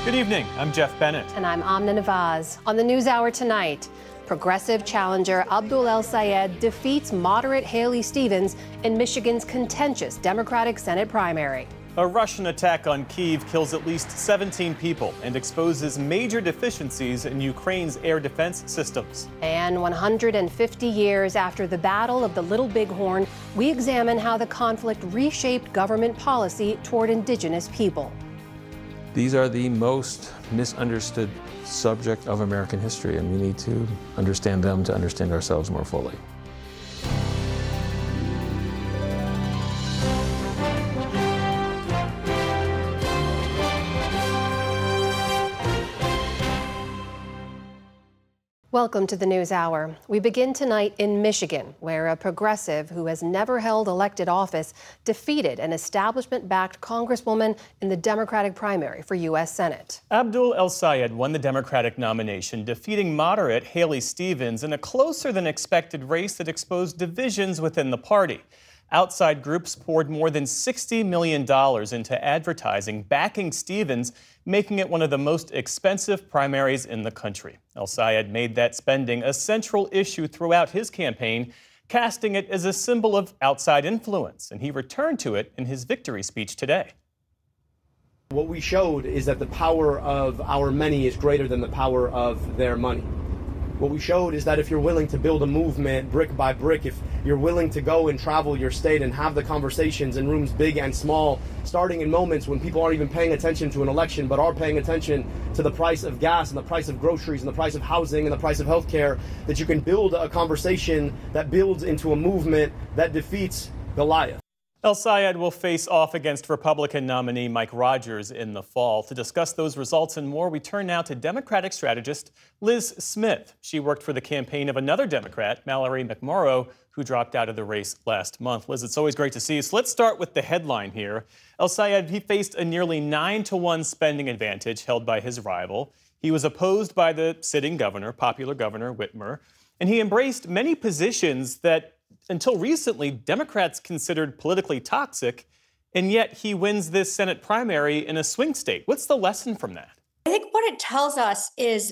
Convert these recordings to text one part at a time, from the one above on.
Good evening, I'm Jeff Bennett. And I'm Amna Nawaz. On the NewsHour tonight, progressive challenger Abdul El-Sayed defeats moderate Haley Stevens in Michigan's contentious Democratic Senate primary. A Russian attack on Kyiv kills at least 17 people and exposes major deficiencies in Ukraine's air defense systems. And 150 years after the Battle of the Little Bighorn, we examine how the conflict reshaped government policy toward indigenous people. These are the most misunderstood subject of American history, and we need to understand them to understand ourselves more fully. Welcome to the NewsHour. We begin tonight in Michigan, where a progressive who has never held elected office defeated an establishment-backed congresswoman in the Democratic primary for U.S. Senate. Abdul El-Sayed won the Democratic nomination, defeating moderate Haley Stevens in a closer-than-expected race that exposed divisions within the party. Outside groups poured more than $60 million into advertising backing Stevens, making it one of the most expensive primaries in the country. El-Sayed made that spending a central issue throughout his campaign, casting it as a symbol of outside influence, and he returned to it in his victory speech today. What we showed is that the power of our many is greater than the power of their money. What we showed is that if you're willing to build a movement brick by brick, if you're willing to go and travel your state and have the conversations in rooms big and small, starting in moments when people aren't even paying attention to an election, but are paying attention to the price of gas and the price of groceries and the price of housing and the price of healthcare, that you can build a conversation that builds into a movement that defeats Goliath. El-Sayed will face off against Republican nominee Mike Rogers in the fall. To discuss those results and more, we turn now to Democratic strategist Liz Smith. She worked for the campaign of another Democrat, Mallory McMorrow, who dropped out of the race last month. Liz, it's always great to see you. So let's start with the headline here. El-Sayed, he faced a nearly 9-to-1 spending advantage held by his rival. He was opposed by the sitting governor, popular Governor Whitmer, and he embraced many positions that until recently, Democrats considered politically toxic, and yet he wins this Senate primary in a swing state. What's the lesson from that? I think what it tells us is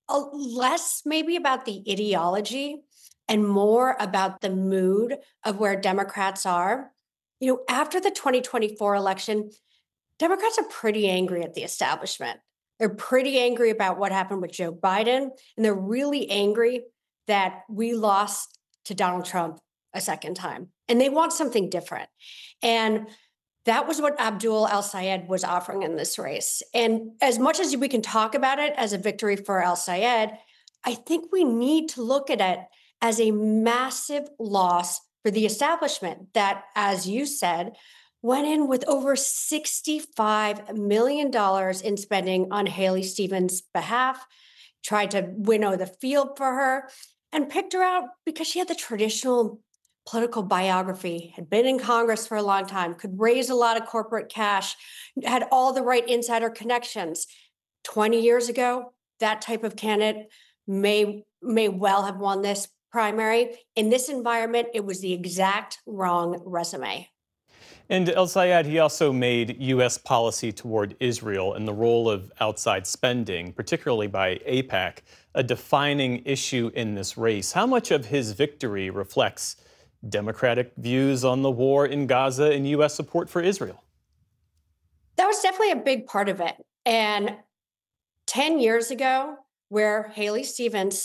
less maybe about the ideology and more about the mood of where Democrats are. You know, after the 2024 election, Democrats are pretty angry at the establishment. They're pretty angry about what happened with Joe Biden, and they're really angry that we lost to Donald Trump a second time. And they want something different. And that was what Abdul El-Sayed was offering in this race. And as much as we can talk about it as a victory for El-Sayed, I think we need to look at it as a massive loss for the establishment that, as you said, went in with over $65 million in spending on Haley Stevens' behalf, tried to winnow the field for her, and picked her out because she had the traditional political biography, had been in Congress for a long time, could raise a lot of corporate cash, had all the right insider connections. 20 years ago, that type of candidate may well have won this primary. In this environment, it was the exact wrong resume. And El-Sayed, he also made U.S. policy toward Israel and the role of outside spending, particularly by AIPAC, a defining issue in this race. How much of his victory reflects Democratic views on the war in Gaza and U.S. support for Israel? That was definitely a big part of it. And 10 years ago, where Haley Stevens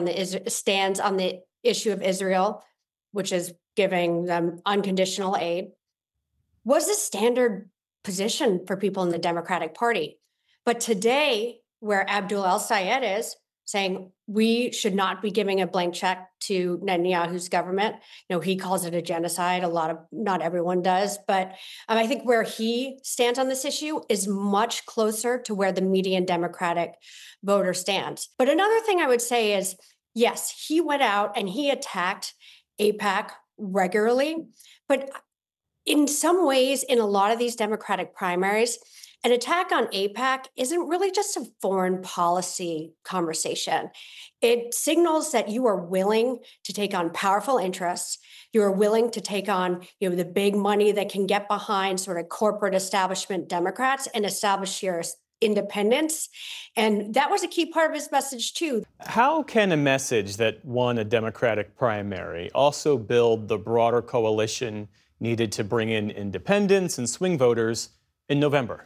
stands on the issue of Israel, which is giving them unconditional aid, was a standard position for people in the Democratic Party. But today, where Abdul El-Sayed is saying we should not be giving a blank check to Netanyahu's government. You know, he calls it a genocide. Not everyone does. But I think where he stands on this issue is much closer to where the median Democratic voter stands. But another thing I would say is, yes, he went out and he attacked AIPAC regularly. But in some ways, in a lot of these Democratic primaries, an attack on AIPAC isn't really just a foreign policy conversation. It signals that you are willing to take on powerful interests. You are willing to take on, the big money that can get behind sort of corporate establishment Democrats and establish independence. And that was a key part of his message, too. How can a message that won a Democratic primary also build the broader coalition needed to bring in independents and swing voters in November?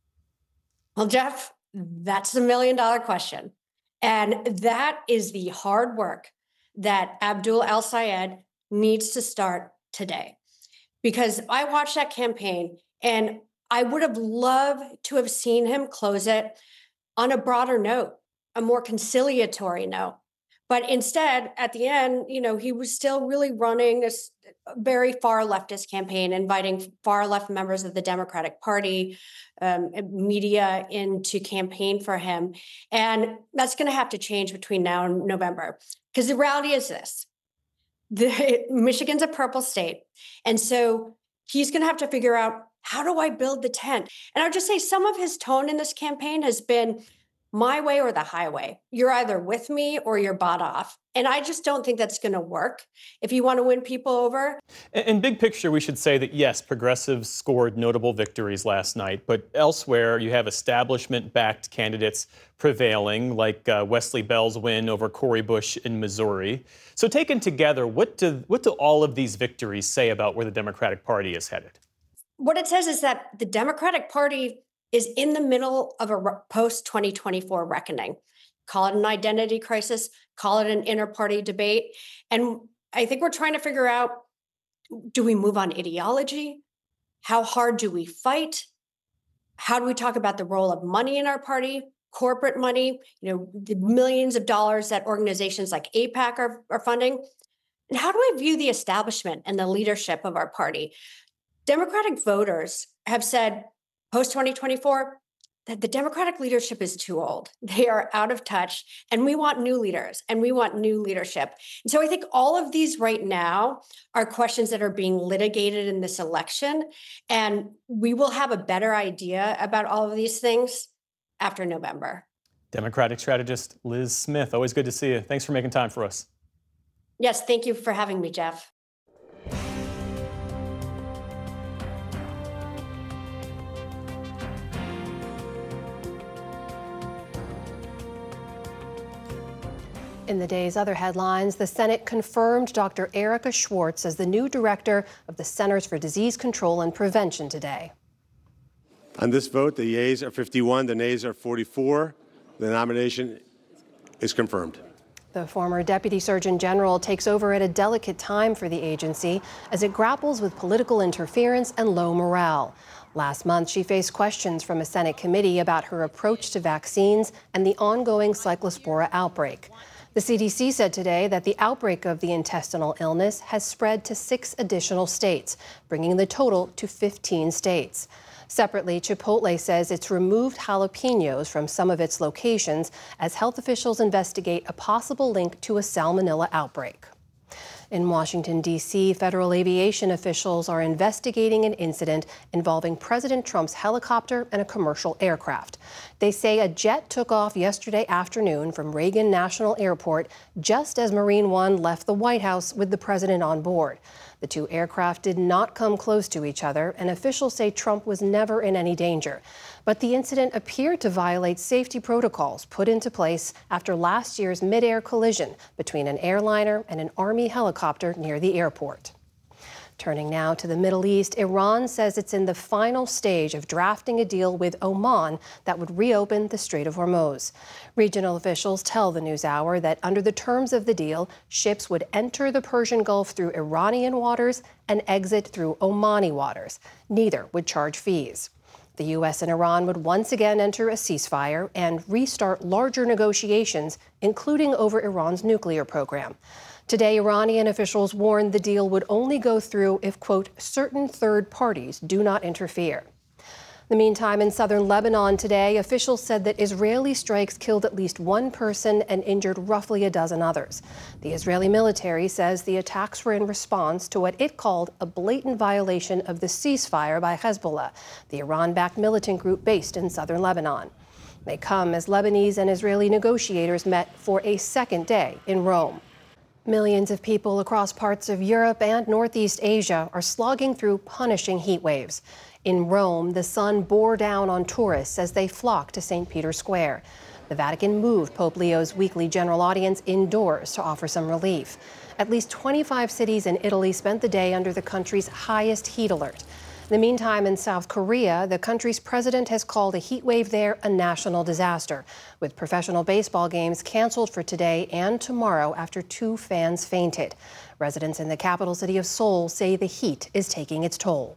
Well, Jeff, that's the million-dollar question. And that is the hard work that Abdul El-Sayed needs to start today. Because I watched that campaign and I would have loved to have seen him close it on a broader note, a more conciliatory note. But instead, at the end, he was still really running a very far leftist campaign, inviting far left members of the Democratic Party, media in to campaign for him. And that's going to have to change between now and November. Because the reality is this. Michigan's a purple state. And so he's going to have to figure out, how do I build the tent? And I would just say some of his tone in this campaign has been my way or the highway. You're either with me or you're bought off. And I just don't think that's going to work if you want to win people over. In big picture, we should say that, yes, progressives scored notable victories last night. But elsewhere, you have establishment-backed candidates prevailing, like Wesley Bell's win over Cori Bush in Missouri. So taken together, what do all of these victories say about where the Democratic Party is headed? What it says is that the Democratic Party is in the middle of a post-2024 reckoning. Call it an identity crisis, call it an inter-party debate. And I think we're trying to figure out, do we move on ideology? How hard do we fight? How do we talk about the role of money in our party, corporate money, the millions of dollars that organizations like AIPAC are funding? And how do I view the establishment and the leadership of our party? Democratic voters have said, post-2024, that the Democratic leadership is too old. They are out of touch, and we want new leaders, and we want new leadership. And so I think all of these right now are questions that are being litigated in this election, and we will have a better idea about all of these things after November. Democratic strategist Liz Smith, always good to see you. Thanks for making time for us. Yes, thank you for having me, Jeff. In the day's other headlines, the Senate confirmed Dr. Erika Schwartz as the new director of the Centers for Disease Control and Prevention today. On this vote, the yeas are 51, the nays are 44. The nomination is confirmed. The former Deputy Surgeon General takes over at a delicate time for the agency as it grapples with political interference and low morale. Last month, she faced questions from a Senate committee about her approach to vaccines and the ongoing Cyclospora outbreak. The CDC said today that the outbreak of the intestinal illness has spread to 6 additional states, bringing the total to 15 states. Separately, Chipotle says it's removed jalapenos from some of its locations as health officials investigate a possible link to a salmonella outbreak. In Washington, D.C., federal aviation officials are investigating an incident involving President Trump's helicopter and a commercial aircraft. They say a jet took off yesterday afternoon from Reagan National Airport just as Marine One left the White House with the president on board. The two aircraft did not come close to each other, and officials say Trump was never in any danger. But the incident appeared to violate safety protocols put into place after last year's mid-air collision between an airliner and an Army helicopter near the airport. Turning now to the Middle East, Iran says it's in the final stage of drafting a deal with Oman that would reopen the Strait of Hormuz. Regional officials tell the NewsHour that under the terms of the deal, ships would enter the Persian Gulf through Iranian waters and exit through Omani waters. Neither would charge fees. The U.S. and Iran would once again enter a ceasefire and restart larger negotiations, including over Iran's nuclear program. Today, Iranian officials warned the deal would only go through if, quote, certain third parties do not interfere. In the meantime, in southern Lebanon today, officials said that Israeli strikes killed at least one person and injured roughly a dozen others. The Israeli military says the attacks were in response to what it called a blatant violation of the ceasefire by Hezbollah, the Iran-backed militant group based in southern Lebanon. They come as Lebanese and Israeli negotiators met for a second day in Rome. Millions of people across parts of Europe and Northeast Asia are slogging through punishing heat waves. In Rome, the sun bore down on tourists as they flocked to St. Peter's Square. The Vatican moved Pope Leo's weekly general audience indoors to offer some relief. At least 25 cities in Italy spent the day under the country's highest heat alert. In the meantime, in South Korea, the country's president has called a heat wave there a national disaster, with professional baseball games canceled for today and tomorrow after 2 fans fainted. Residents in the capital city of Seoul say the heat is taking its toll.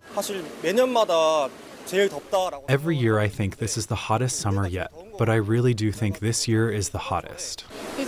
Every year I think this is the hottest summer yet, but I really do think this year is the hottest.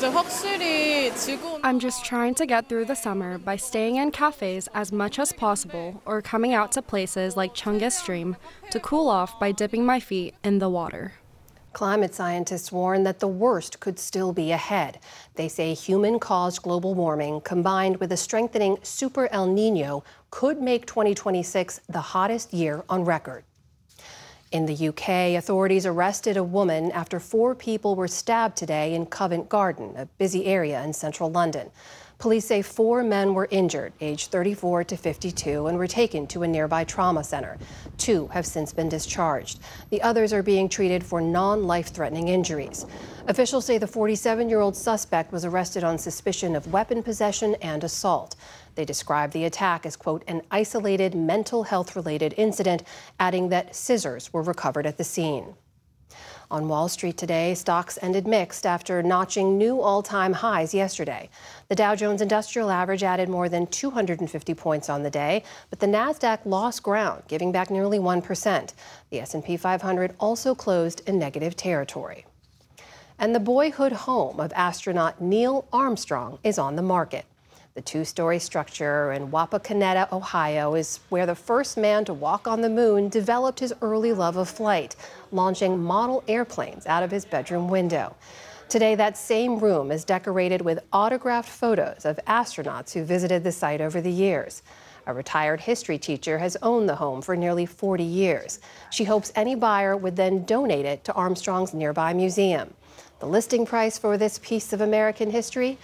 I'm just trying to get through the summer by staying in cafes as much as possible or coming out to places like Cheonggye Stream to cool off by dipping my feet in the water. Climate scientists warn that the worst could still be ahead. They say human-caused global warming combined with a strengthening Super El Nino could make 2026 the hottest year on record. In the UK, authorities arrested a woman after 4 people were stabbed today in Covent Garden, a busy area in central London. Police say 4 men were injured, aged 34 to 52, and were taken to a nearby trauma center. 2 have since been discharged. The others are being treated for non-life-threatening injuries. Officials say the 47-year-old suspect was arrested on suspicion of weapon possession and assault. They describe the attack as, quote, an isolated mental health-related incident, adding that scissors were recovered at the scene. On Wall Street today, stocks ended mixed after notching new all-time highs yesterday. The Dow Jones Industrial Average added more than 250 points on the day, but the Nasdaq lost ground, giving back nearly 1%. The S&P 500 also closed in negative territory. And the boyhood home of astronaut Neil Armstrong is on the market. The 2-story structure in Wapakoneta, Ohio, is where the first man to walk on the moon developed his early love of flight, launching model airplanes out of his bedroom window. Today, that same room is decorated with autographed photos of astronauts who visited the site over the years. A retired history teacher has owned the home for nearly 40 years. She hopes any buyer would then donate it to Armstrong's nearby museum. The listing price for this piece of American history,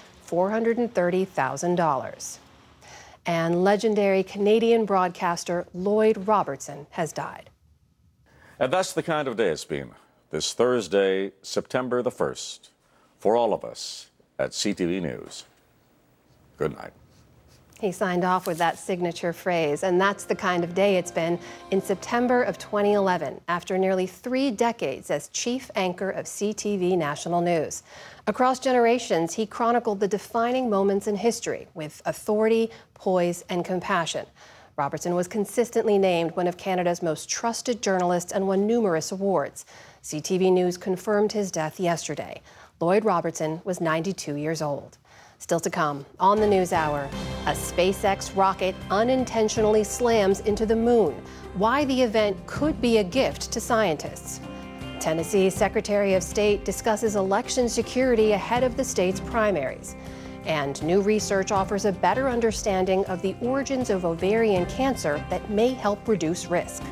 $430,000. And legendary Canadian broadcaster Lloyd Robertson has died. And that's the kind of day it's been this Thursday, September the 1st, for all of us at CTV News. Good night. He signed off with that signature phrase, and that's the kind of day it's been in September of 2011, after nearly 3 decades as chief anchor of CTV National News. Across generations, he chronicled the defining moments in history with authority, poise, and compassion. Robertson was consistently named one of Canada's most trusted journalists and won numerous awards. CTV News confirmed his death yesterday. Lloyd Robertson was 92 years old. Still to come on the NewsHour, a SpaceX rocket unintentionally slams into the moon. Why the event could be a gift to scientists. Tennessee's Secretary of State discusses election security ahead of the state's primaries. And new research offers a better understanding of the origins of ovarian cancer that may help reduce risk.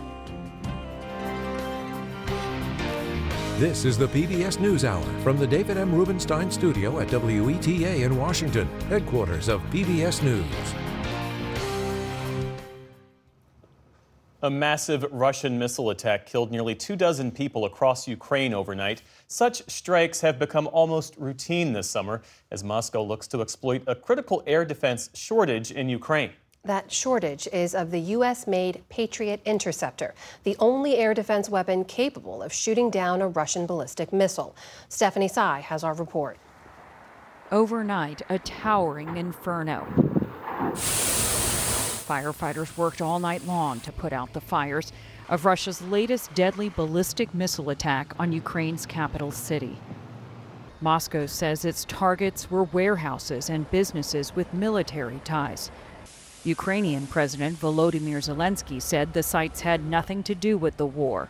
This is the PBS NewsHour from the David M. Rubenstein studio at WETA in Washington, headquarters of PBS News. A massive Russian missile attack killed nearly 24 people across Ukraine overnight. Such strikes have become almost routine this summer as Moscow looks to exploit a critical air defense shortage in Ukraine. That shortage is of the U.S.-made Patriot Interceptor, the only air defense weapon capable of shooting down a Russian ballistic missile. Stephanie Tsai has our report. Overnight, a towering inferno. Firefighters worked all night long to put out the fires of Russia's latest deadly ballistic missile attack on Ukraine's capital city. Moscow says its targets were warehouses and businesses with military ties. Ukrainian President Volodymyr Zelensky said the sites had nothing to do with the war.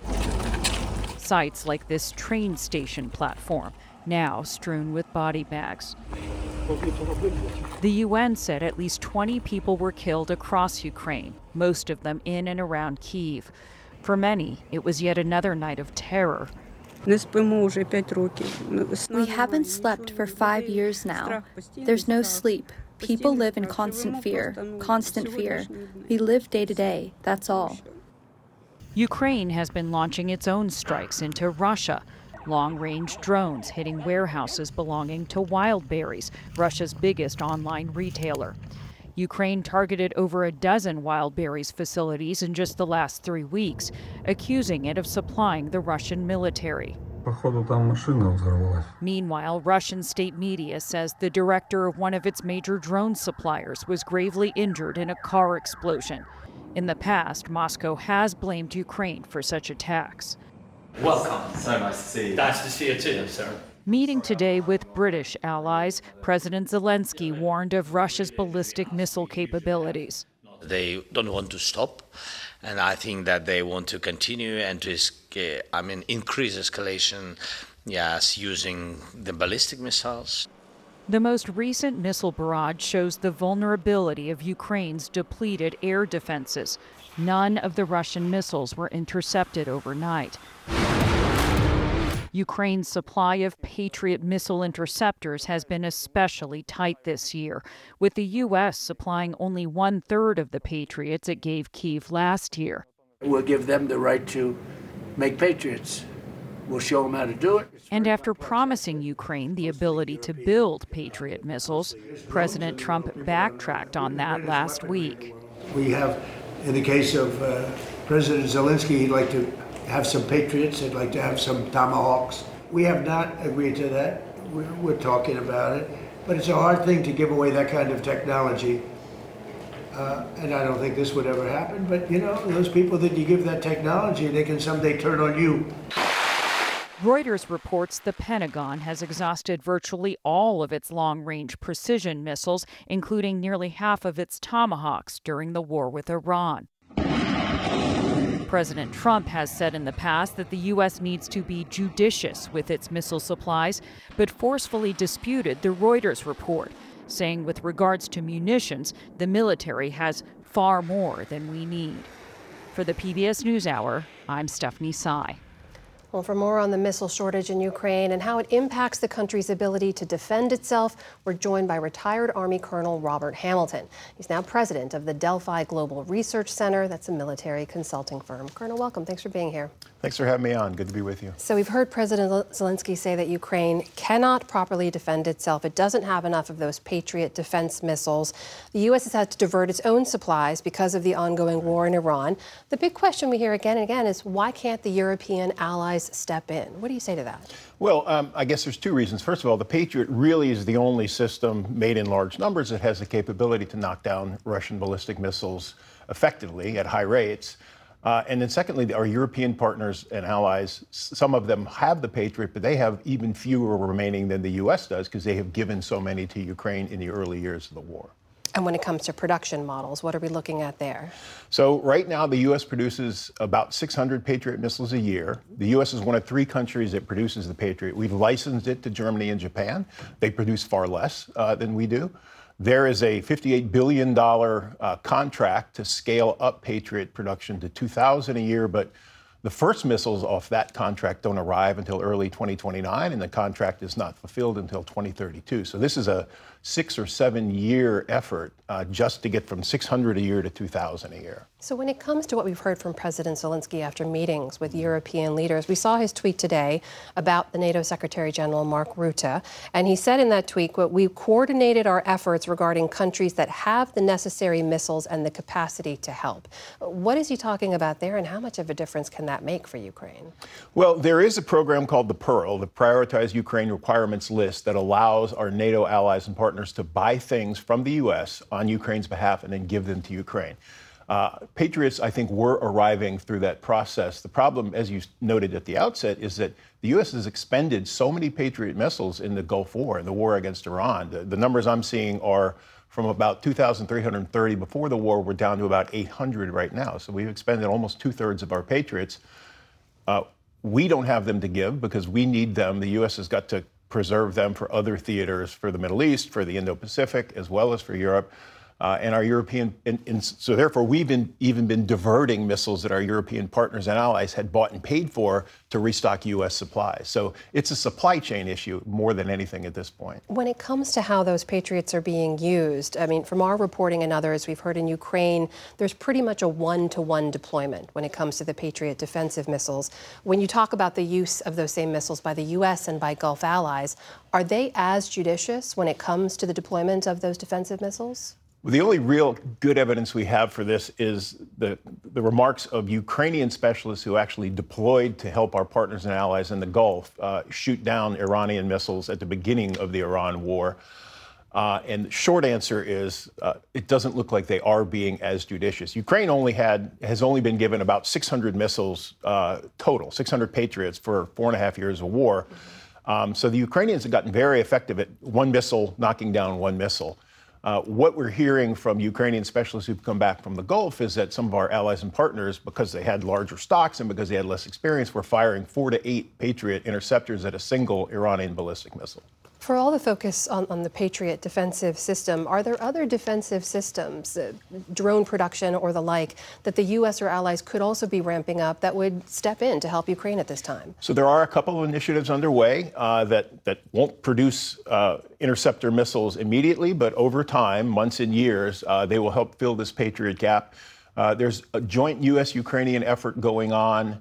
Sites like this train station platform, now strewn with body bags. The UN said at least 20 people were killed across Ukraine, most of them in and around Kyiv. For many, it was yet another night of terror. We haven't slept for 5 years now. There's no sleep. People live in constant fear. We live day to day, that's all. Ukraine has been launching its own strikes into Russia. Long-range drones hitting warehouses belonging to Wildberries, Russia's biggest online retailer. Ukraine targeted over a dozen Wildberries facilities in just the last 3 weeks, accusing it of supplying the Russian military. Meanwhile, Russian state media says the director of one of its major drone suppliers was gravely injured in a car explosion. In the past, Moscow has blamed Ukraine for such attacks. Welcome. So nice to see you. Nice to see you too, sir. Meeting today with British allies, President Zelensky warned of Russia's ballistic missile capabilities. They don't want to stop, and I think that they want to continue and to increase escalation, yes, using the ballistic missiles. The most recent missile barrage shows the vulnerability of Ukraine's depleted air defenses. None of the Russian missiles were intercepted overnight. Ukraine's supply of Patriot missile interceptors has been especially tight this year, with the U.S. supplying only 1/3 of the Patriots it gave Kyiv last year. We'll give them the right to make Patriots. We'll show them how to do it. And after promising Ukraine the ability to build Patriot missiles, President Trump backtracked on that last week. We have, in the case of President Zelensky, he'd like to have some Patriots. He'd like to have some Tomahawks. We have not agreed to that. We're talking about it. But it's a hard thing to give away that kind of technology. And I don't think this would ever happen. But, you know, those people that you give that technology, they can someday turn on you. Reuters reports the Pentagon has exhausted virtually all of its long-range precision missiles, including nearly half of its Tomahawks during the war with Iran. President Trump has said in the past that the U.S. needs to be judicious with its missile supplies, but forcefully disputed the Reuters report, saying with regards to munitions, the military has far more than we need. For the PBS NewsHour, I'm Stephanie Sy. Well, for more on the missile shortage in Ukraine and how it impacts the country's ability to defend itself, we're joined by retired Army Colonel Robert Hamilton. He's now president of the Delphi Global Research Center. That's a military consulting firm. Colonel, welcome. Thanks for being here. Thanks for having me on. Good to be with you. So we've heard President Zelensky say that Ukraine cannot properly defend itself. It doesn't have enough of those Patriot defense missiles. The U.S. has had to divert its own supplies because of the ongoing war in Iran. The big question we hear again and again is why can't the European allies step in? What do you say to that? Well, I guess there's two reasons. First of all, the Patriot really is the only system made in large numbers that has the capability to knock down Russian ballistic missiles effectively at high rates. And then secondly, our European partners and allies, some of them have the Patriot, but they have even fewer remaining than the U.S. does because they have given so many to Ukraine in the early years of the war. And when it comes to production models, what are we looking at there? So right now, the U.S. produces about 600 Patriot missiles a year. The U.S. is one of 3 countries that produces the Patriot. We've licensed it to Germany and Japan. They produce far less than we do. There is a $58 billion contract to scale up Patriot production to 2,000 a year, but the first missiles off that contract don't arrive until early 2029, and the contract is not fulfilled until 2032. So this is a 6 or 7 year effort just to get from 600 a year to 2,000 a year. So when it comes to what we've heard from President Zelensky after meetings with European leaders, we saw his tweet today about the NATO Secretary General Mark Rutte, and he said in that tweet, "We've coordinated our efforts regarding countries that have the necessary missiles and the capacity to help." What is he talking about there, and how much of a difference can that make for Ukraine? Well, there is a program called the PEARL, the Prioritized Ukraine Requirements List, that allows our NATO allies and partners to buy things from the U.S. on Ukraine's behalf and then give them to Ukraine. Patriots, I think, were arriving through that process. The problem, as you noted at the outset, is that the U.S. has expended so many Patriot missiles in the Gulf War, in the war against Iran. The numbers I'm seeing are from about 2,330 before the war, we're down to about 800 right now. So we've expended almost 2/3 of our Patriots. We don't have them to give because we need them. The U.S. has got to preserve them for other theaters, for the Middle East, for the Indo-Pacific, as well as for Europe. And our European, and so therefore we've even been diverting missiles that our European partners and allies had bought and paid for to restock U.S. supplies. So it's a supply chain issue more than anything at this point. When it comes to how those Patriots are being used, I mean, from our reporting and others, we've heard in Ukraine, there's pretty much a one-to-one deployment when it comes to the Patriot defensive missiles. When you talk about the use of those same missiles by the U.S. and by Gulf allies, are they as judicious when it comes to the deployment of those defensive missiles? Well, the only real good evidence we have for this is the remarks of Ukrainian specialists who actually deployed to help our partners and allies in the Gulf shoot down Iranian missiles at the beginning of the Iran war. And the short answer is it doesn't look like they are being as judicious. Ukraine has only been given about 600 missiles total, 600 Patriots for 4.5 years of war. So the Ukrainians have gotten very effective at one missile knocking down one missile. What we're hearing from Ukrainian specialists who've come back from the Gulf is that some of our allies and partners, because they had larger stocks and because they had less experience, were firing 4 to 8 Patriot interceptors at a single Iranian ballistic missile. For all the focus on the Patriot defensive system, are there other defensive systems, drone production or the like, that the U.S. or allies could also be ramping up that would step in to help Ukraine at this time? So there are a couple of initiatives underway that won't produce interceptor missiles immediately, but over time, months and years, they will help fill this Patriot gap. There's a joint U.S.-Ukrainian effort going on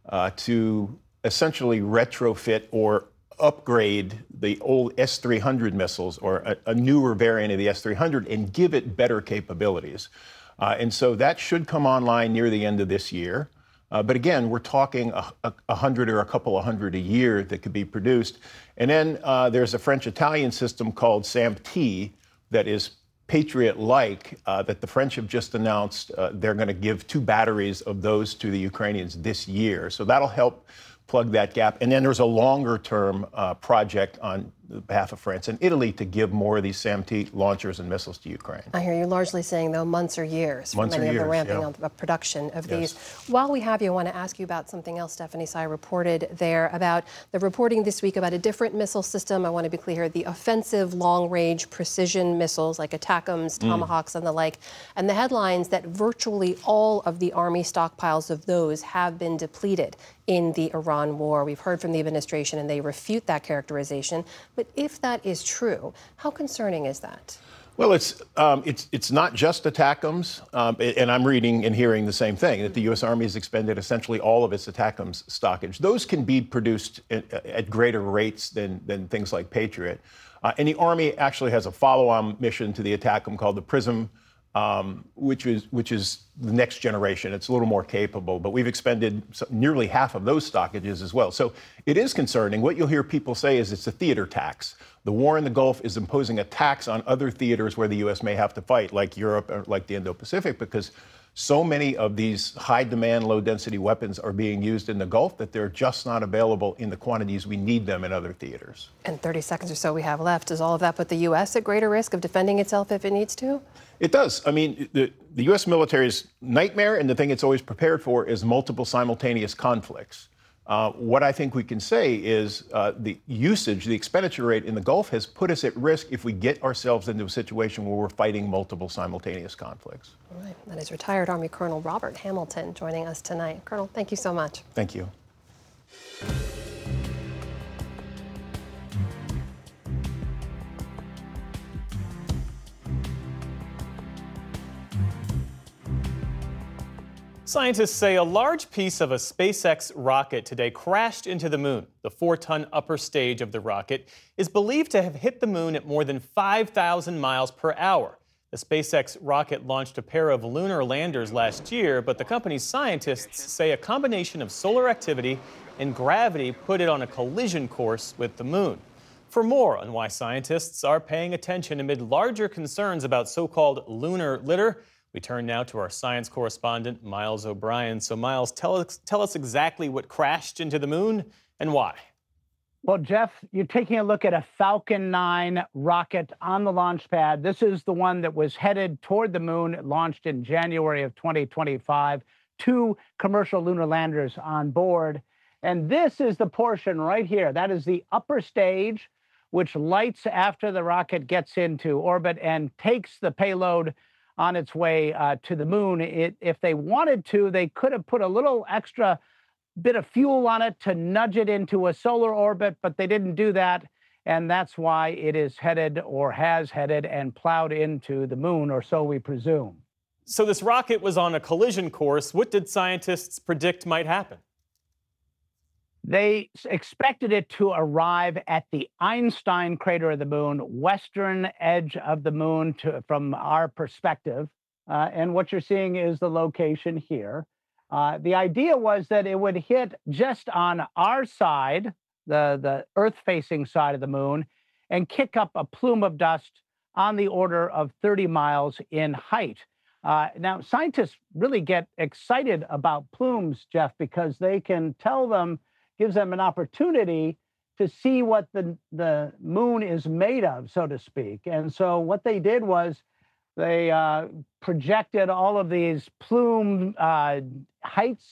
to essentially retrofit or upgrade the old S-300 missiles or a newer variant of the S-300 and give it better capabilities. And so that should come online near the end of this year. But again, we're talking 100 or a couple of hundred a year that could be produced. And then there's a French-Italian system called SAMP-T that is Patriot-like that the French have just announced they're going to give 2 batteries of those to the Ukrainians this year. So that'll help plug that gap. And then there's a longer-term project on behalf of France and Italy to give more of these SAM-T launchers and missiles to Ukraine. I hear you largely saying, though, months or years for many of the ramping of production of these. While we have you, I want to ask you about something else Stephanie Sy reported there about the reporting this week about a different missile system. I want to be clear, the offensive long-range precision missiles like ATACMS, Tomahawks, and the like, and the headlines that virtually all of the Army stockpiles of those have been depleted in the Iran war. We've heard from the administration, and they refute that characterization. But if that is true, how concerning is that? Well, it's not just ATACMS, and I'm reading and hearing the same thing, that the U.S. Army has expended essentially all of its ATACMS stockage. Those can be produced at greater rates than things like Patriot. And the Army actually has a follow-on mission to the ATACMS called the PRISM, which is the next generation. It's a little more capable, but we've expended nearly half of those stockages as well. So it is concerning. What you'll hear people say is it's a theater tax. The war in the Gulf is imposing a tax on other theaters where the U.S. may have to fight, like Europe or like the Indo-Pacific, because so many of these high-demand, low-density weapons are being used in the Gulf that they're just not available in the quantities we need them in other theaters. And 30 seconds or so we have left. Does all of that put the U.S. at greater risk of defending itself if it needs to? It does. I mean, the U.S. military's nightmare and the thing it's always prepared for is multiple simultaneous conflicts. What I think we can say is the usage, the expenditure rate in the Gulf has put us at risk if we get ourselves into a situation where we're fighting multiple simultaneous conflicts. All right. That is retired Army Colonel Robert Hamilton joining us tonight. Colonel, thank you so much. Thank you. Scientists say a large piece of a SpaceX rocket today crashed into the moon. The 4-ton upper stage of the rocket is believed to have hit the moon at more than 5,000 miles per hour. The SpaceX rocket launched a pair of lunar landers last year, but the company's scientists say a combination of solar activity and gravity put it on a collision course with the moon. For more on why scientists are paying attention amid larger concerns about so-called lunar litter, we turn now to our science correspondent, Miles O'Brien. So, Miles, tell us exactly what crashed into the moon and why. Well, Jeff, you're taking a look at a Falcon 9 rocket on the launch pad. This is the one that was headed toward the moon. It launched in January of 2025. 2 commercial lunar landers on board. And this is the portion right here. That is the upper stage which lights after the rocket gets into orbit and takes the payload on its way to the moon. If they wanted to, they could have put a little extra bit of fuel on it to nudge it into a solar orbit, but they didn't do that. And that's why it is headed, or has headed, and plowed into the moon, or so we presume. So this rocket was on a collision course. What did scientists predict might happen? They expected it to arrive at the Einstein crater of the moon, western edge of the moon from our perspective. And what you're seeing is the location here. The idea was that it would hit just on our side, the Earth-facing side of the moon, and kick up a plume of dust on the order of 30 miles in height. Now, scientists really get excited about plumes, Jeff, because they can tell them, gives them an opportunity to see what the moon is made of, so to speak. And so what they did was they projected all of these plume heights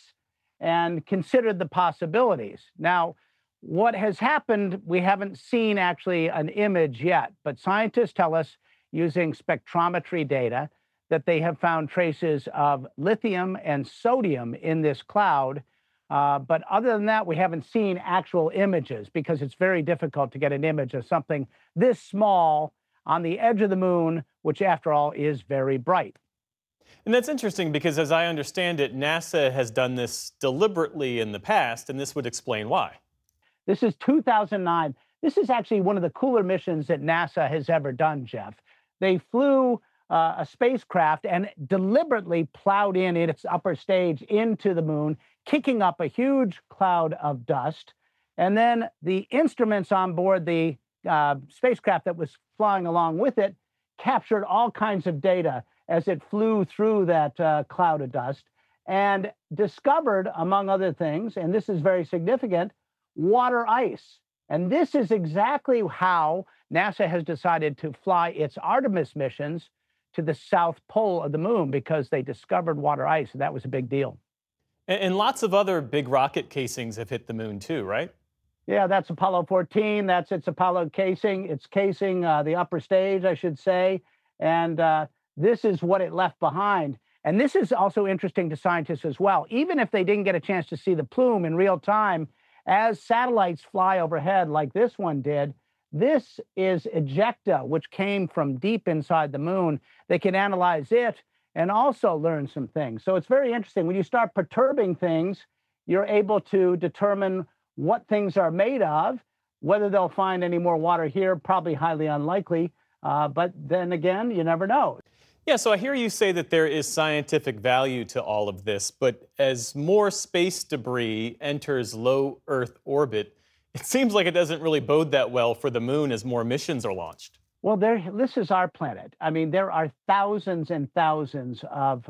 and considered the possibilities. Now, what has happened, we haven't seen actually an image yet, but scientists tell us using spectrometry data that they have found traces of lithium and sodium in this cloud. But other than that, we haven't seen actual images because it's very difficult to get an image of something this small on the edge of the moon, which after all is very bright. And that's interesting because as I understand it, NASA has done this deliberately in the past, and this would explain why. This is 2009. This is actually one of the cooler missions that NASA has ever done, Jeff. They flew a spacecraft and deliberately plowed in its upper stage into the moon, kicking up a huge cloud of dust. And then the instruments on board the spacecraft that was flying along with it captured all kinds of data as it flew through that cloud of dust and discovered, among other things, and this is very significant, water ice. And this is exactly how NASA has decided to fly its Artemis missions to the South Pole of the moon, because they discovered water ice, and that was a big deal. And lots of other big rocket casings have hit the moon too, right? Yeah, that's Apollo 14. That's its Apollo casing. It's casing the upper stage, I should say. And this is what it left behind. And this is also interesting to scientists as well. Even if they didn't get a chance to see the plume in real time, as satellites fly overhead like this one did, this is ejecta, which came from deep inside the moon. They can analyze it and also learn some things. So it's very interesting. When you start perturbing things, you're able to determine what things are made of. Whether they'll find any more water here, probably highly unlikely. But then again, you never know. Yeah, so I hear you say that there is scientific value to all of this, but as more space debris enters low Earth orbit, it seems like it doesn't really bode that well for the moon as more missions are launched. Well, this is our planet. I mean, there are thousands and thousands of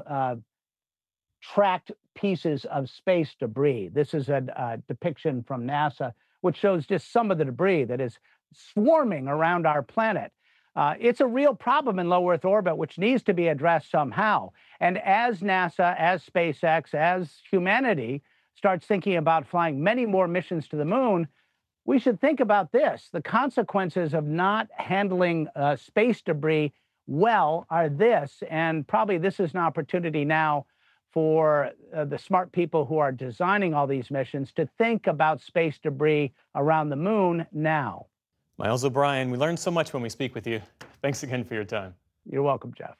tracked pieces of space debris. This is a depiction from NASA, which shows just some of the debris that is swarming around our planet. It's a real problem in low Earth orbit, which needs to be addressed somehow. And as NASA, as SpaceX, as humanity starts thinking about flying many more missions to the moon, we should think about this. The consequences of not handling space debris well are this, and probably this is an opportunity now for the smart people who are designing all these missions to think about space debris around the moon now. Miles O'Brien, we learn so much when we speak with you. Thanks again for your time. You're welcome, Jeff.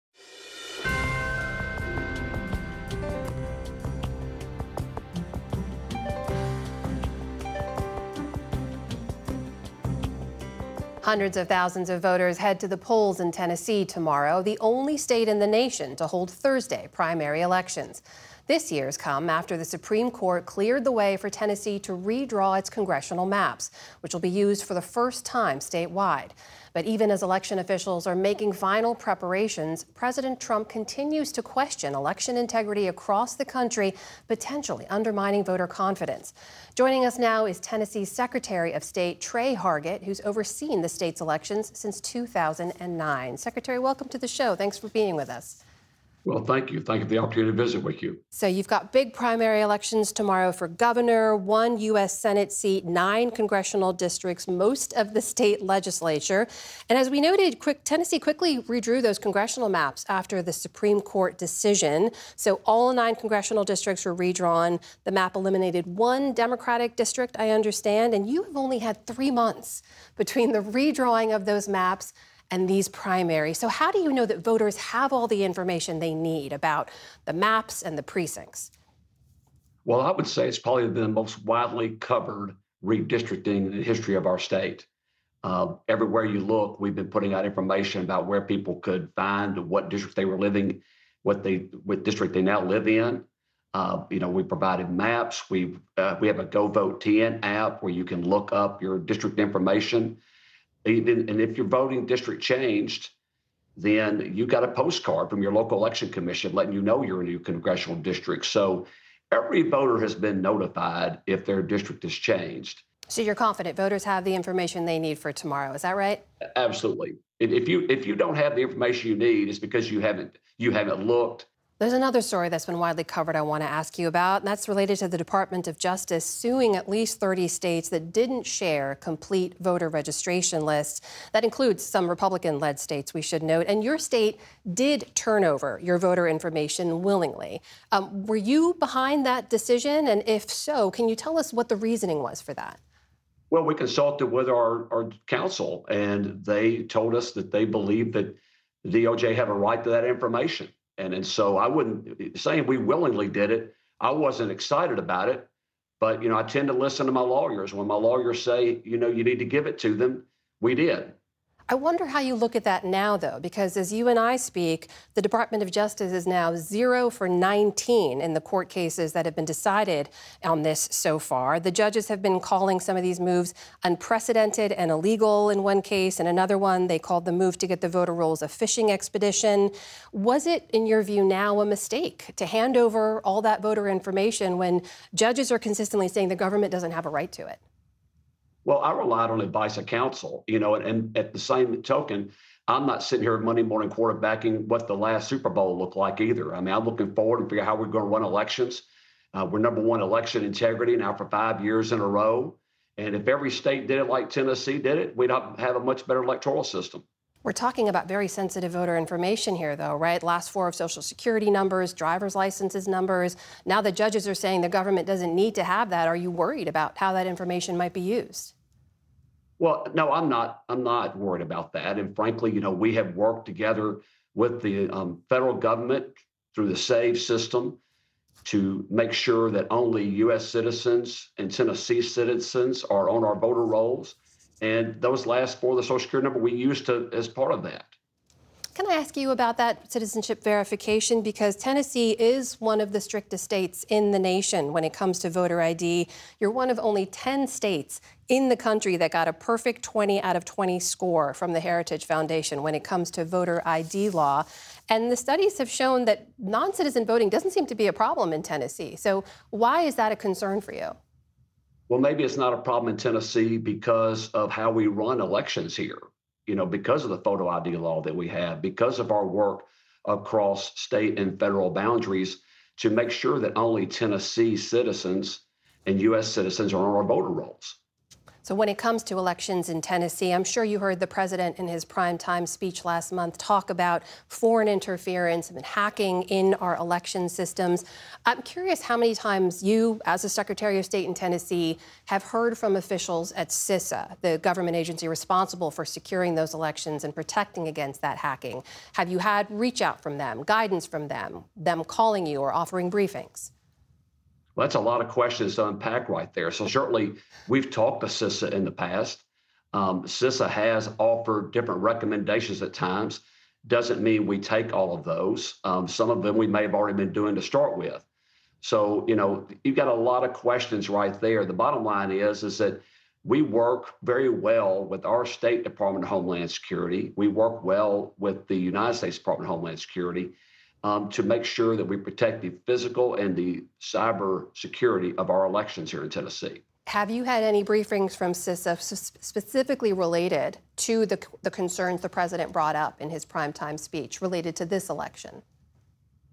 Hundreds of thousands of voters head to the polls in Tennessee tomorrow, the only state in the nation to hold Thursday primary elections. This year's come after the Supreme Court cleared the way for Tennessee to redraw its congressional maps, which will be used for the first time statewide. But even as election officials are making final preparations, President Trump continues to question election integrity across the country, potentially undermining voter confidence. Joining us now is Tennessee's Secretary of State, Tre Hargett, who's overseen the state's elections since 2009. Secretary, welcome to the show. Thanks for being with us. Well, thank you. Thank you for the opportunity to visit with you. So you've got big primary elections tomorrow for governor, 1 U.S. Senate seat, 9 congressional districts, most of the state legislature. And as we noted, Tennessee quickly redrew those congressional maps after the Supreme Court decision. So all 9 congressional districts were redrawn. The map eliminated 1 Democratic district, I understand, and you have only had 3 months between the redrawing of those maps and these primaries. So how do you know that voters have all the information they need about the maps and the precincts? Well, I would say it's probably been the most widely covered redistricting in the history of our state. Everywhere you look, we've been putting out information about where people could find what district they were living, what district they now live in. We provided maps. We have a Go Vote TN app where you can look up your district information. And if your voting district changed, then you got a postcard from your local election commission letting you know you're in a new congressional district. So every voter has been notified if their district has changed. So you're confident voters have the information they need for tomorrow, is that right? Absolutely. If you don't have the information you need, it's because you haven't looked. There's another story that's been widely covered I want to ask you about, and that's related to the Department of Justice suing at least 30 states that didn't share complete voter registration lists. That includes some Republican-led states, we should note. And your state did turn over your voter information willingly. Were you behind that decision? And if so, can you tell us what the reasoning was for that? Well, we consulted with our counsel, and they told us that they believe that the DOJ have a right to that information. And so I wouldn't saying we willingly did it. I wasn't excited about it, but I tend to listen to my lawyers. When my lawyers say, you need to give it to them, we did. I wonder how you look at that now, though, because as you and I speak, the Department of Justice is now 0 for 19 in the court cases that have been decided on this so far. The judges have been calling some of these moves unprecedented and illegal in one case. In another one, they called the move to get the voter rolls a fishing expedition. Was it, in your view, now a mistake to hand over all that voter information when judges are consistently saying the government doesn't have a right to it? Well, I relied on advice of counsel, and at the same token, I'm not sitting here Monday morning quarterbacking what the last Super Bowl looked like either. I mean, I'm looking forward and figure out how we're going to run elections. We're #1 election integrity now for 5 years in a row. And if every state did it like Tennessee did it, we'd have a much better electoral system. We're talking about very sensitive voter information here, though, right? Last 4 of Social Security numbers, driver's licenses numbers. Now the judges are saying the government doesn't need to have that. Are you worried about how that information might be used? Well, no, I'm not worried about that. And frankly, we have worked together with the federal government through the SAVE system to make sure that only U.S. citizens and Tennessee citizens are on our voter rolls. And those last 4 of the Social Security number we used as part of that. Can I ask you about that citizenship verification? Because Tennessee is one of the strictest states in the nation when it comes to voter ID. You're one of only 10 states in the country that got a perfect 20 out of 20 score from the Heritage Foundation when it comes to voter ID law. And the studies have shown that non-citizen voting doesn't seem to be a problem in Tennessee. So why is that a concern for you? Well, maybe it's not a problem in Tennessee because of how we run elections here. Because of the photo ID law that we have, because of our work across state and federal boundaries to make sure that only Tennessee citizens and U.S. citizens are on our voter rolls. So when it comes to elections in Tennessee, I'm sure you heard the president in his primetime speech last month talk about foreign interference and hacking in our election systems. I'm curious how many times you, as a Secretary of State in Tennessee, have heard from officials at CISA, the government agency responsible for securing those elections and protecting against that hacking. Have you had reach out from them, guidance from them calling you or offering briefings? Well, that's a lot of questions to unpack right there. So certainly we've talked to CISA in the past. CISA has offered different recommendations at times. Doesn't mean we take all of those. Some of them we may have already been doing to start with. So, you've got a lot of questions right there. The bottom line is that we work very well with our State Department of Homeland Security. We work well with the United States Department of Homeland Security to make sure that we protect the physical and the cyber security of our elections here in Tennessee. Have you had any briefings from CISA specifically related to the concerns the president brought up in his primetime speech related to this election?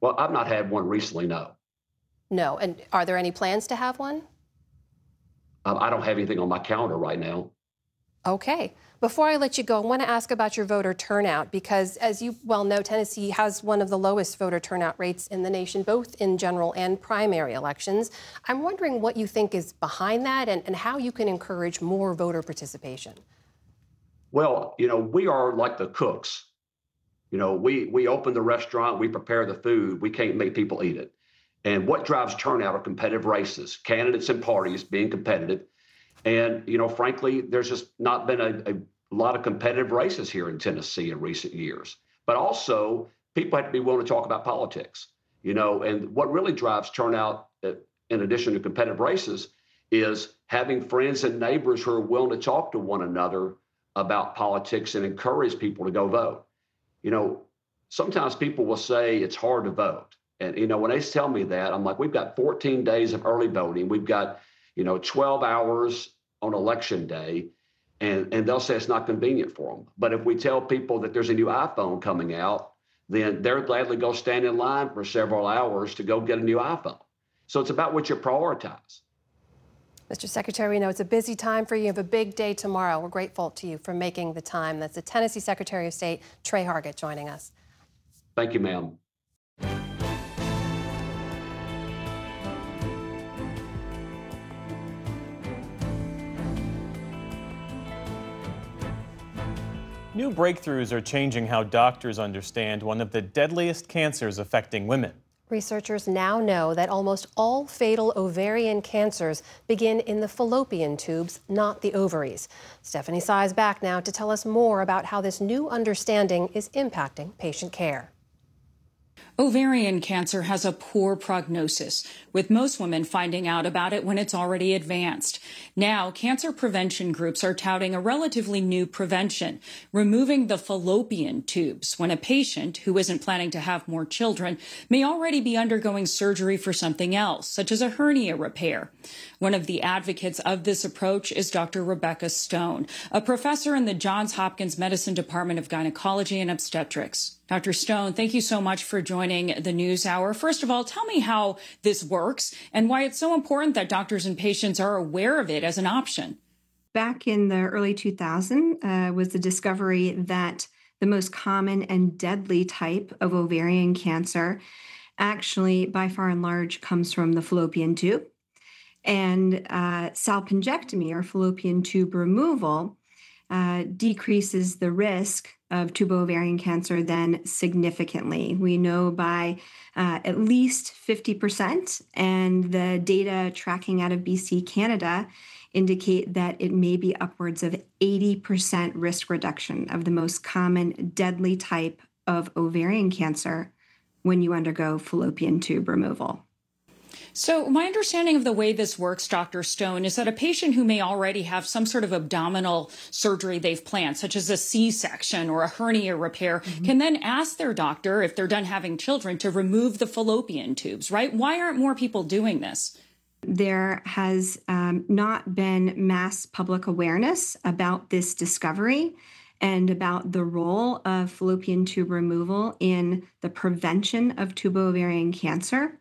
Well, I've not had one recently, no. No. And are there any plans to have one? I don't have anything on my calendar right now. Okay. Before I let you go, I want to ask about your voter turnout because, as you well know, Tennessee has one of the lowest voter turnout rates in the nation, both in general and primary elections. I'm wondering what you think is behind that and how you can encourage more voter participation. Well, we are like the cooks. We open the restaurant, we prepare the food, we can't make people eat it. And what drives turnout are competitive races, candidates and parties being competitive. And, frankly, there's just not been a lot of competitive races here in Tennessee in recent years. But also, people have to be willing to talk about politics, and what really drives turnout, in addition to competitive races, is having friends and neighbors who are willing to talk to one another about politics and encourage people to go vote. Sometimes people will say it's hard to vote. And, when they tell me that, I'm like, we've got 14 days of early voting. We've got, 12 hours on election day, and they'll say it's not convenient for them. But if we tell people that there's a new iPhone coming out, then they'll gladly go stand in line for several hours to go get a new iPhone. So it's about what you prioritize. Mr. Secretary, we know it's a busy time for you. You have a big day tomorrow. We're grateful to you for making the time. That's the Tennessee Secretary of State, Tre Hargett, joining us. Thank you, ma'am. New breakthroughs are changing how doctors understand one of the deadliest cancers affecting women. Researchers now know that almost all fatal ovarian cancers begin in the fallopian tubes, not the ovaries. Stephanie Sy is back now to tell us more about how this new understanding is impacting patient care. Ovarian cancer has a poor prognosis, with most women finding out about it when it's already advanced. Now, cancer prevention groups are touting a relatively new prevention, removing the fallopian tubes when a patient who isn't planning to have more children may already be undergoing surgery for something else, such as a hernia repair. One of the advocates of this approach is Dr. Rebecca Stone, a professor in the Johns Hopkins Medicine Department of Gynecology and Obstetrics. Dr. Stone, thank you so much for joining the NewsHour. First of all, tell me how this works and why it's so important that doctors and patients are aware of it as an option. Back in the early 2000s was the discovery that the most common and deadly type of ovarian cancer actually, by far and large, comes from the fallopian tube. And salpingectomy, or fallopian tube removal, decreases the risk of tubo-ovarian cancer then significantly. We know by at least 50%, and the data tracking out of BC, Canada, indicate that it may be upwards of 80% risk reduction of the most common deadly type of ovarian cancer when you undergo fallopian tube removal. So my understanding of the way this works, Dr. Stone, is that a patient who may already have some sort of abdominal surgery they've planned, such as a C-section or a hernia repair, can then ask their doctor, if they're done having children, to remove the fallopian tubes, right? Why aren't more people doing this? There has not been mass public awareness about this discovery and about the role of fallopian tube removal in the prevention of tubo-ovarian cancer.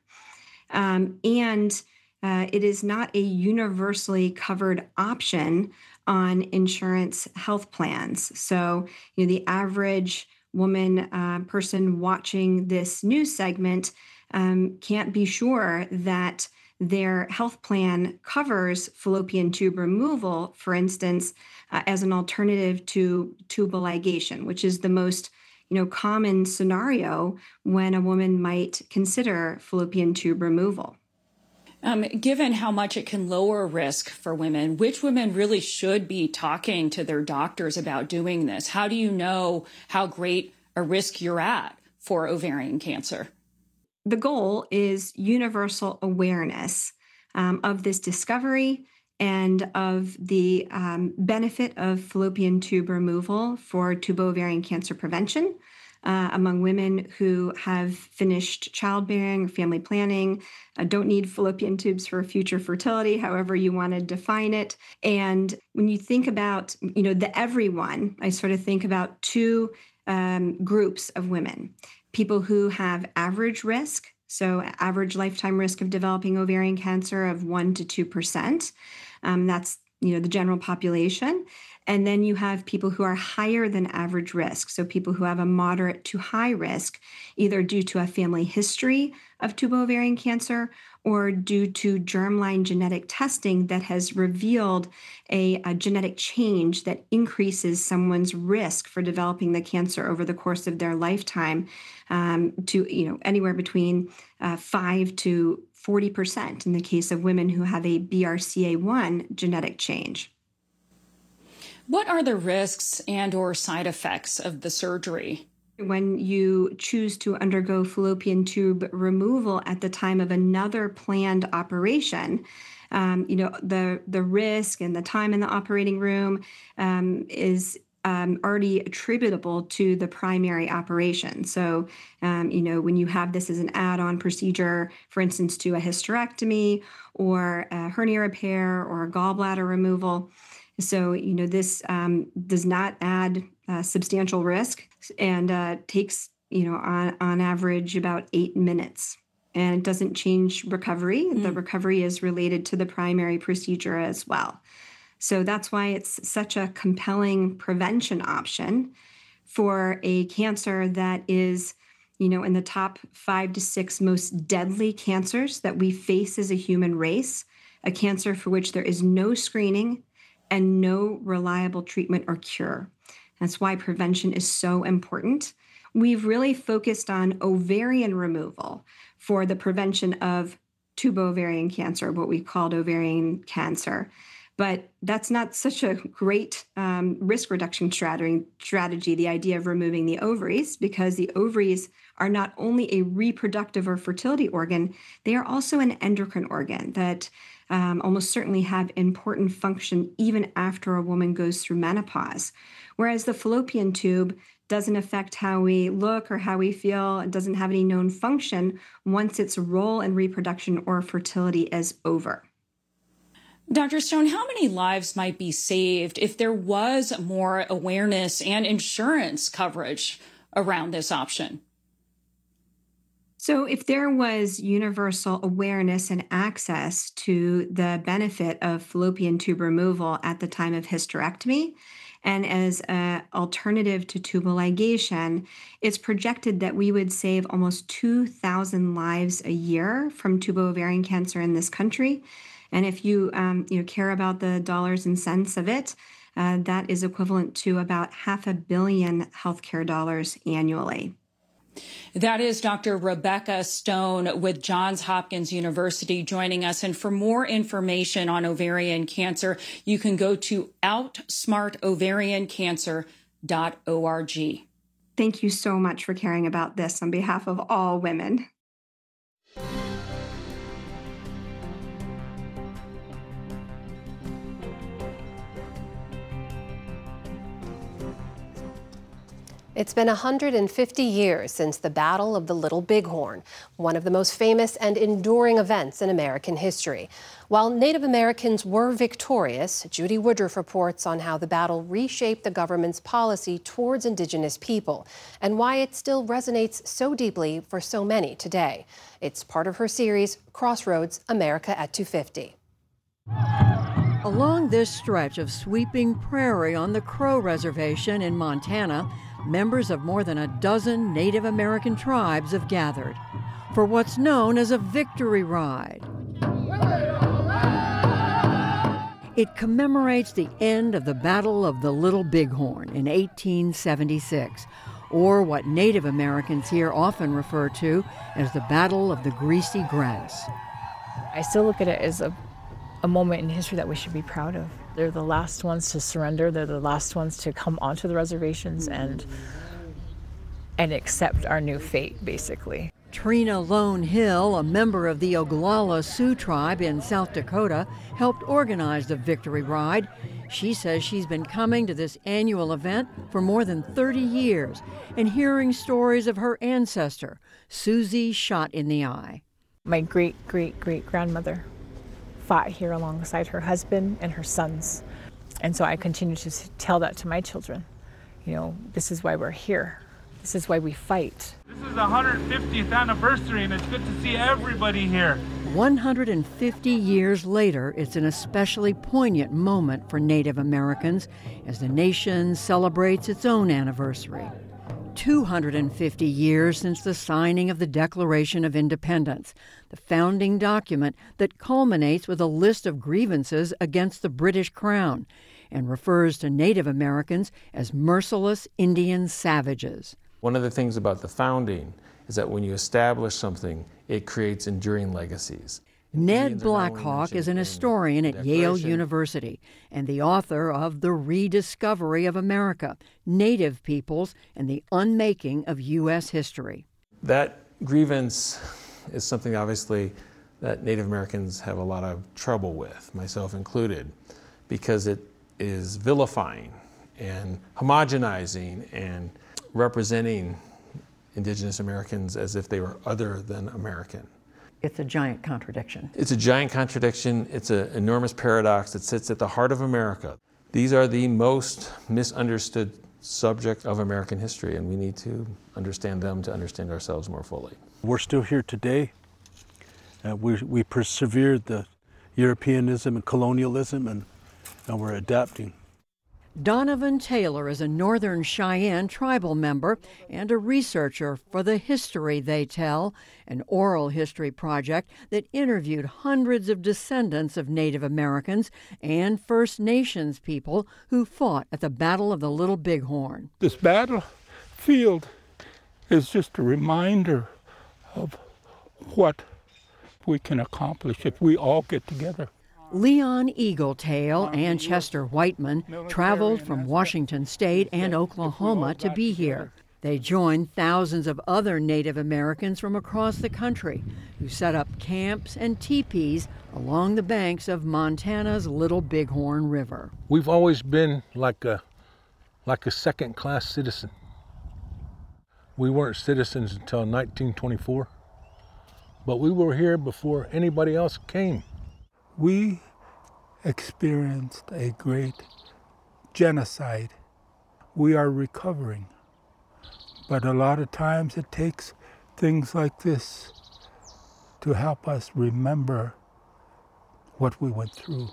It is not a universally covered option on insurance health plans. So, the average woman, person watching this news segment can't be sure that their health plan covers fallopian tube removal, for instance, as an alternative to tubal ligation, which is the most common scenario when a woman might consider fallopian tube removal. Given how much it can lower risk for women, which women really should be talking to their doctors about doing this? How do you know how great a risk you're at for ovarian cancer? The goal is universal awareness of this discovery and of the benefit of fallopian tube removal for tubo-ovarian cancer prevention among women who have finished childbearing or family planning, don't need fallopian tubes for future fertility, however you want to define it. And when you think about, the everyone, I sort of think about two groups of women. people who have average risk, so average lifetime risk of developing ovarian cancer of 1 to 2%. That's the general population. And then you have people who are higher than average risk, so people who have a moderate to high risk, either due to a family history of tubo-ovarian cancer or due to germline genetic testing that has revealed a genetic change that increases someone's risk for developing the cancer over the course of their lifetime to anywhere between 5 to 40% in the case of women who have a BRCA1 genetic change. What are the risks and or side effects of the surgery? When you choose to undergo fallopian tube removal at the time of another planned operation, the risk and the time in the operating room is already attributable to the primary operation. So, when you have this as an add-on procedure, for instance, to a hysterectomy or a hernia repair or a gallbladder removal, so, this does not add substantial risk and takes, on average about 8 minutes. And it doesn't change recovery. The recovery is related to the primary procedure as well. So that's why it's such a compelling prevention option for a cancer that is, in the top 5 to 6 most deadly cancers that we face as a human race, a cancer for which there is no screening and no reliable treatment or cure. That's why prevention is so important. We've really focused on ovarian removal for the prevention of tubo-ovarian cancer, what we called ovarian cancer. But that's not such a great risk reduction strategy, the idea of removing the ovaries, because the ovaries are not only a reproductive or fertility organ, they are also an endocrine organ that almost certainly have important function even after a woman goes through menopause. Whereas the fallopian tube doesn't affect how we look or how we feel. It doesn't have any known function once its role in reproduction or fertility is over. Dr. Stone, how many lives might be saved if there was more awareness and insurance coverage around this option? So if there was universal awareness and access to the benefit of fallopian tube removal at the time of hysterectomy, and as an alternative to tubal ligation, it's projected that we would save almost 2,000 lives a year from tubo-ovarian cancer in this country. And if you care about the dollars and cents of it, that is equivalent to about $500 million healthcare dollars annually. That is Dr. Rebecca Stone with Johns Hopkins University joining us. And for more information on ovarian cancer, you can go to outsmartovariancancer.org. Thank you so much for caring about this on behalf of all women. It's been 150 years since the Battle of the Little Bighorn, one of the most famous and enduring events in American history. While Native Americans were victorious, Judy Woodruff reports on how the battle reshaped the government's policy towards Indigenous people and why it still resonates so deeply for so many today. It's part of her series, Crossroads, America at 250. Along this stretch of sweeping prairie on the Crow Reservation in Montana, members of more than a dozen Native American tribes have gathered for what's known as a victory ride. It commemorates the end of the Battle of the Little Bighorn in 1876, or what Native Americans here often refer to as the Battle of the Greasy Grass. I still look at it as a moment in history that we should be proud of. They're the last ones to surrender. They're the last ones to come onto the reservations and accept our new fate, basically. Trina Lone Hill, a member of the Oglala Sioux tribe in South Dakota, helped organize the Victory Ride. She says she's been coming to this annual event for more than 30 years and hearing stories of her ancestor, Susie Shot in the Eye. My great-great-great-grandmother fought here alongside her husband and her sons. And so I continue to tell that to my children. You know, this is why we're here. This is why we fight. This is the 150th anniversary, and it's good to see everybody here. 150 years later, it's an especially poignant moment for Native Americans as the nation celebrates its own anniversary. 250 years since the signing of the Declaration of Independence, the founding document that culminates with a list of grievances against the British Crown and refers to Native Americans as merciless Indian savages. One of the things about the founding is that when you establish something, it creates enduring legacies. Ned Blackhawk is an historian at Yale University and the author of The Rediscovery of America, Native Peoples and the Unmaking of U.S. History. That grievance is something, obviously, that Native Americans have a lot of trouble with, myself included, because it is vilifying and homogenizing and representing Indigenous Americans as if they were other than American. It's a giant contradiction. It's a giant contradiction. It's an enormous paradox that sits at the heart of America. These are the most misunderstood subjects of American history, and we need to understand them to understand ourselves more fully. We're still here today. We persevered the Europeanism and colonialism, and we're adapting. Donovan Taylor is a Northern Cheyenne tribal member and a researcher for The History They Tell, an oral history project that interviewed hundreds of descendants of Native Americans and First Nations people who fought at the Battle of the Little Bighorn. This battlefield is just a reminder of what we can accomplish if we all get together. Leon Eagletail and Chester Whiteman traveled from Washington State and Oklahoma to be here. They joined thousands of other Native Americans from across the country who set up camps and teepees along the banks of Montana's Little Bighorn River. We've always been like a second-class citizen. We weren't citizens until 1924, but we were here before anybody else came. We experienced a great genocide. We are recovering. But a lot of times it takes things like this to help us remember what we went through.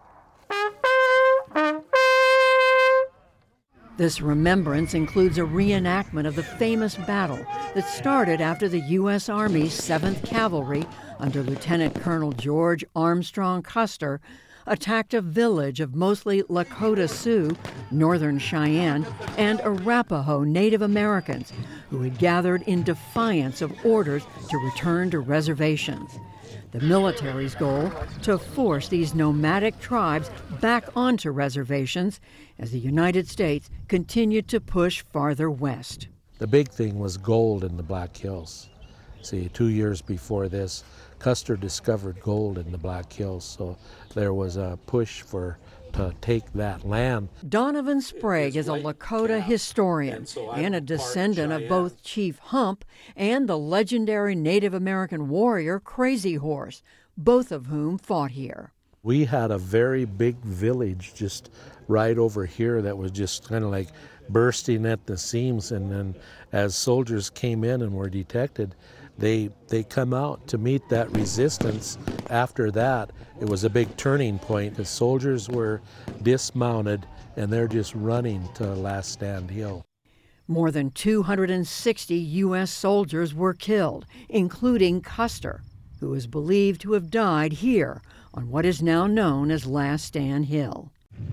This remembrance includes a reenactment of the famous battle that started after the U.S. Army's 7th Cavalry, under Lieutenant Colonel George Armstrong Custer, attacked a village of mostly Lakota Sioux, Northern Cheyenne, and Arapaho Native Americans who had gathered in defiance of orders to return to reservations. The military's goal, to force these nomadic tribes back onto reservations as the United States continued to push farther west. The big thing was gold in the Black Hills. See, 2 years before this, Custer discovered gold in the Black Hills, so there was a push to take that land. Donovan Sprague is a Lakota historian and a descendant of both Chief Hump and the legendary Native American warrior Crazy Horse, both of whom fought here. We had a very big village just right over here that was just kind of like bursting at the seams, and then as soldiers came in and were detected, they come out to meet that resistance. After that, it was a big turning point. The soldiers were dismounted and they're just running to Last Stand Hill. More than 260 U.S. soldiers were killed, including Custer, who is believed to have died here on what is now known as Last Stand Hill.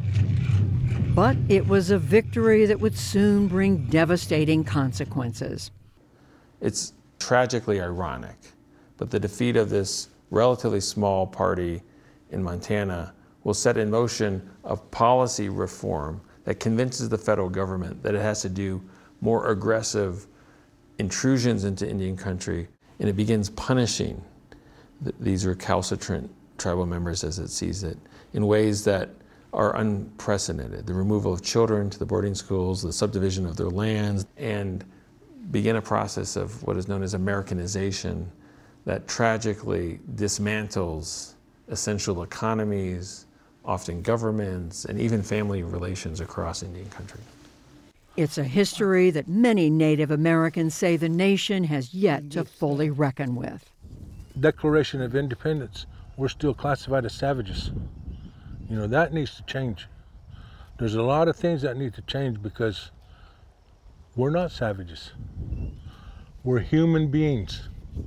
But it was a victory that would soon bring devastating consequences. It's tragically ironic, but the defeat of this relatively small party in Montana will set in motion a policy reform that convinces the federal government that it has to do more aggressive intrusions into Indian country, and it begins punishing these recalcitrant tribal members, as it sees it, in ways that are unprecedented. The removal of children to the boarding schools, the subdivision of their lands, and begin a process of what is known as Americanization that tragically dismantles essential economies, often governments, and even family relations across Indian country. It's a history that many Native Americans say the nation has yet to fully reckon with. Declaration of Independence, we're still classified as savages. You know, that needs to change. There's a lot of things that need to change because we're not savages. We're human beings.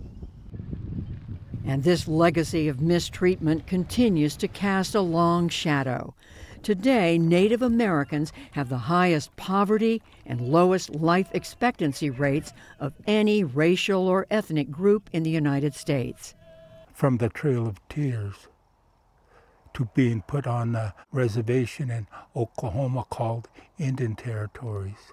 And this legacy of mistreatment continues to cast a long shadow. Today, Native Americans have the highest poverty and lowest life expectancy rates of any racial or ethnic group in the United States. From the Trail of Tears to being put on a reservation in Oklahoma called Indian Territories,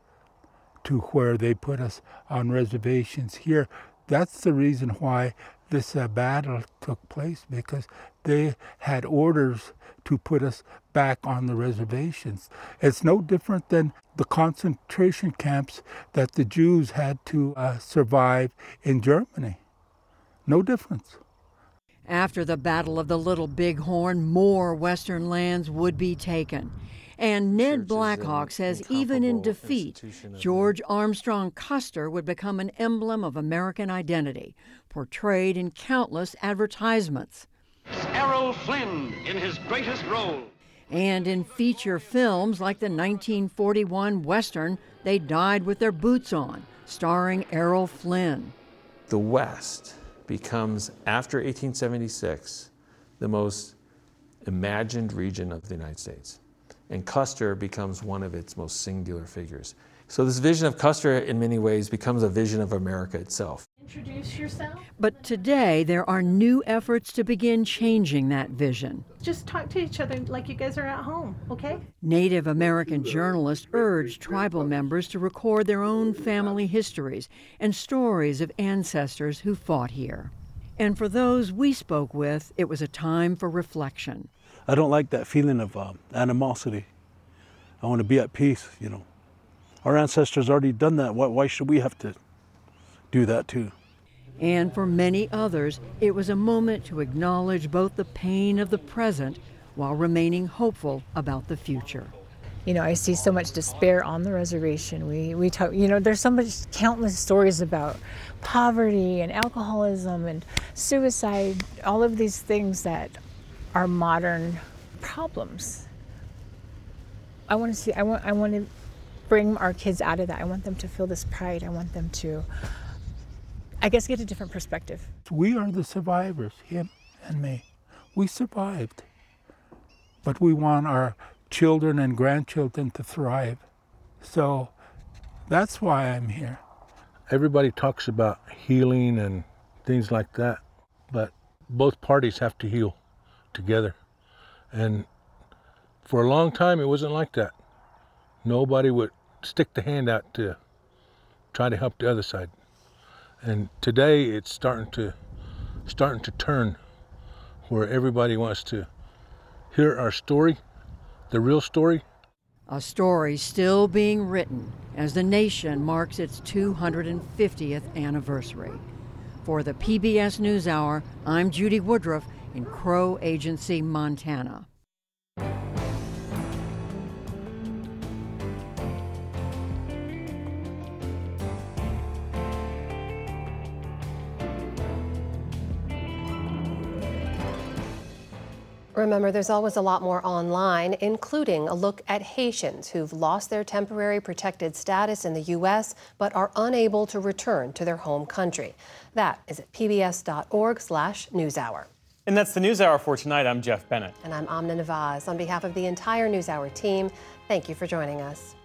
to where they put us on reservations here. That's the reason why this battle took place, because they had orders to put us back on the reservations. It's no different than the concentration camps that the Jews had to survive in Germany. No difference. After the Battle of the Little Bighorn, more Western lands would be taken. And Ned Blackhawk says even in defeat, George Armstrong Custer would become an emblem of American identity, portrayed in countless advertisements. Errol Flynn in his greatest role. And in feature films like the 1941 Western, They Died with Their Boots On, starring Errol Flynn. The West becomes, after 1876, the most imagined region of the United States. And Custer becomes one of its most singular figures. So this vision of Custer, in many ways, becomes a vision of America itself. Introduce yourself. But today, there are new efforts to begin changing that vision. Just talk to each other like you guys are at home, okay? Native American journalists urged tribal members to record their own family histories and stories of ancestors who fought here. And for those we spoke with, it was a time for reflection. I don't like that feeling of animosity. I want to be at peace, you know. Our ancestors already done that. Why should we have to do that too? And for many others, it was a moment to acknowledge both the pain of the present while remaining hopeful about the future. You know, I see so much despair on the reservation. We talk, you know, there's so much, countless stories about poverty and alcoholism and suicide, all of these things that are modern problems. I want to bring our kids out of that. I want them to feel this pride. I want them to, I guess, get a different perspective. We are the survivors, him and me. We survived. But we want our children and grandchildren to thrive. So that's why I'm here. Everybody talks about healing and things like that, but both parties have to heal together. And for a long time, it wasn't like that. Nobody would stick the hand out to try to help the other side. And today it's starting to turn, where everybody wants to hear our story, the real story. A story still being written as the nation marks its 250th anniversary. For the PBS NewsHour, I'm Judy Woodruff in Crow Agency, Montana. Remember, there's always a lot more online, including a look at Haitians who've lost their temporary protected status in the U.S. but are unable to return to their home country. That is at pbs.org/newshour. And that's the NewsHour for tonight. I'm Jeff Bennett. And I'm Amna Nawaz. On behalf of the entire NewsHour team, thank you for joining us.